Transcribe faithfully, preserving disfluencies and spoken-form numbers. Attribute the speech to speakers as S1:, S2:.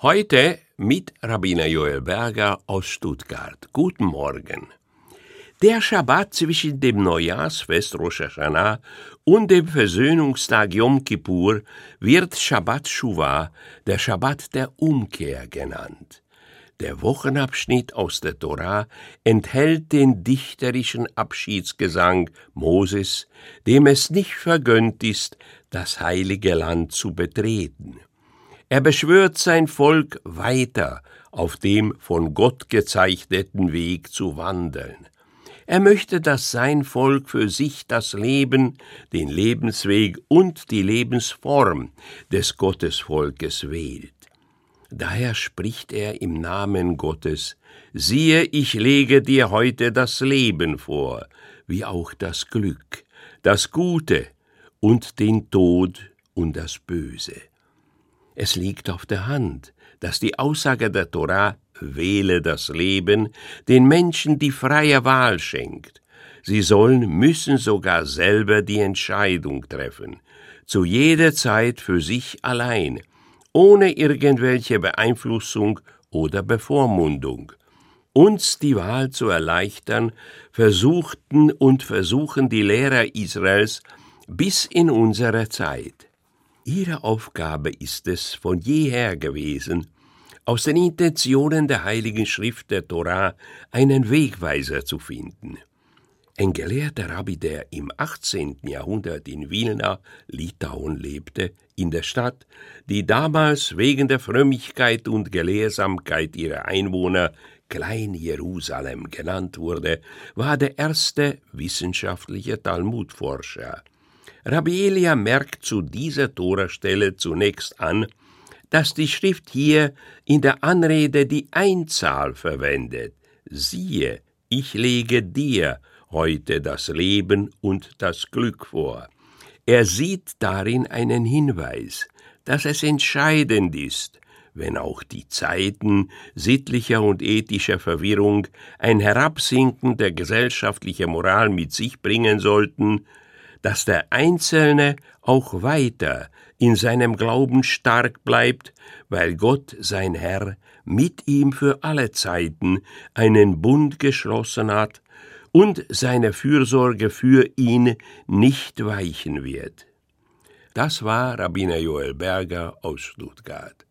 S1: Heute mit Rabbiner Joel Berger aus Stuttgart. Guten Morgen. Der Schabbat zwischen dem Neujahrsfest Rosh Hashanah und dem Versöhnungstag Yom Kippur wird Shabbat Shuvah, der Schabbat der Umkehr genannt. Der Wochenabschnitt aus der Tora enthält den dichterischen Abschiedsgesang Moses, dem es nicht vergönnt ist, das heilige Land zu betreten. Er beschwört sein Volk, weiter auf dem von Gott gezeichneten Weg zu wandeln. Er möchte, dass sein Volk für sich das Leben, den Lebensweg und die Lebensform des Gottesvolkes wählt. Daher spricht er im Namen Gottes: Siehe, ich lege dir heute das Leben vor, wie auch das Glück, das Gute und den Tod und das Böse. Es liegt auf der Hand, dass die Aussage der Tora, wähle das Leben, den Menschen die freie Wahl schenkt. Sie sollen, müssen sogar selber die Entscheidung treffen, zu jeder Zeit für sich allein, ohne irgendwelche Beeinflussung oder Bevormundung. Uns die Wahl zu erleichtern, versuchten und versuchen die Lehrer Israels bis in unsere Zeit. Ihre Aufgabe ist es von jeher gewesen, aus den Intentionen der Heiligen Schrift der Tora einen Wegweiser zu finden. Ein gelehrter Rabbi, der im achtzehnten Jahrhundert in Wilna, Litauen, lebte, in der Stadt, die damals wegen der Frömmigkeit und Gelehrsamkeit ihrer Einwohner Klein-Jerusalem genannt wurde, war der erste wissenschaftliche Talmudforscher. Rabbi Elia merkt zu dieser Torastelle zunächst an, dass die Schrift hier in der Anrede die Einzahl verwendet. Siehe, ich lege dir heute das Leben und das Glück vor. Er sieht darin einen Hinweis, dass es entscheidend ist, wenn auch die Zeiten sittlicher und ethischer Verwirrung ein Herabsinken der gesellschaftlichen Moral mit sich bringen sollten, dass der Einzelne auch weiter in seinem Glauben stark bleibt, weil Gott, sein Herr, mit ihm für alle Zeiten einen Bund geschlossen hat und seine Fürsorge für ihn nicht weichen wird. Das war Rabbiner Joel Berger aus Stuttgart.